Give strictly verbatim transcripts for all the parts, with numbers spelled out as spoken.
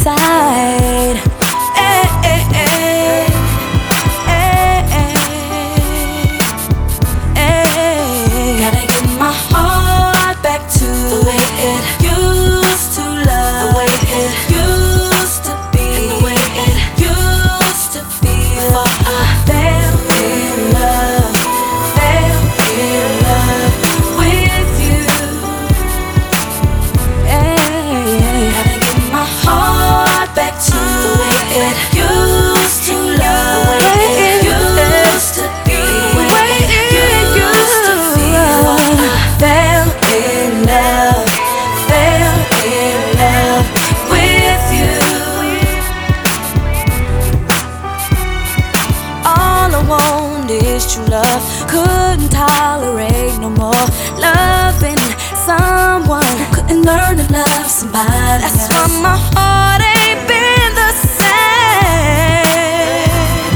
inside. Hey, hey, hey. Hey, hey, hey. Gotta get my heart back to the way it used to love, the way it used to be, the way it used to feel. Before I fell in love, fell in love with you. Hey, gotta get my heart back to the way it used to love, the way it used to be, the way it used to feel. Before I fell in love, fell in love with you. All I want is true love. Couldn't tolerate no more loving someone. Couldn't learn to love somebody. That's why my heart ain't been the same.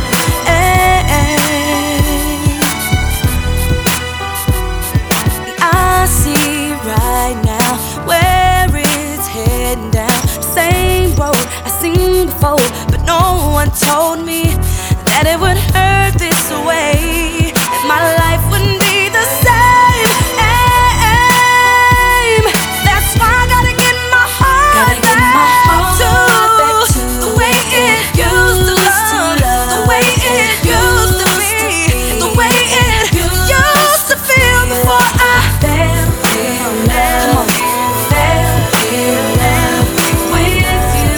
I see right now where it's heading down. Same road I seen before, but no one told me that it would hurt this way, that my life wouldn't be the same. That's why I gotta get my heart gotta back, get my heart to, back to the way it used to love, the way it used to be, the way it used to feel. Before I fell in love, fell in love with you.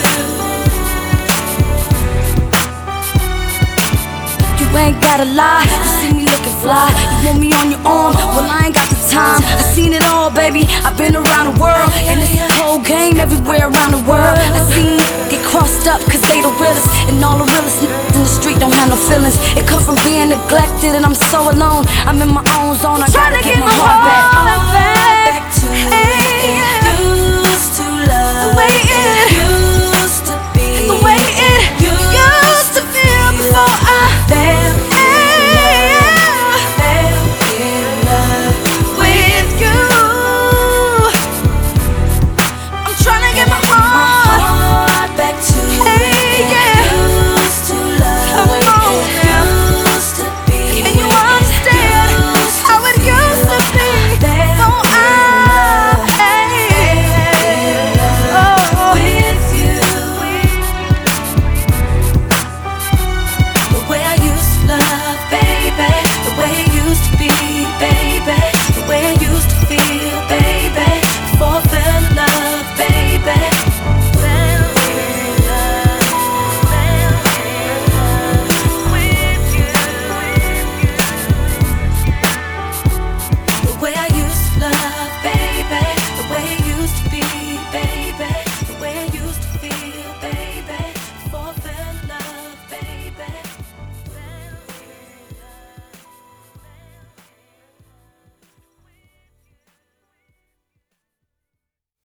You ain't gotta lie, you see me looking fly. You want me on your arm, well I ain't got the time. I seen it all, baby, I've been around the world. And this whole game everywhere around the world. I seen get crossed up cause they the realest, and all the realest niggas in the street don't have no feelings. It come from being neglected and I'm so alone. I'm in my own zone, I gotta get my heart back.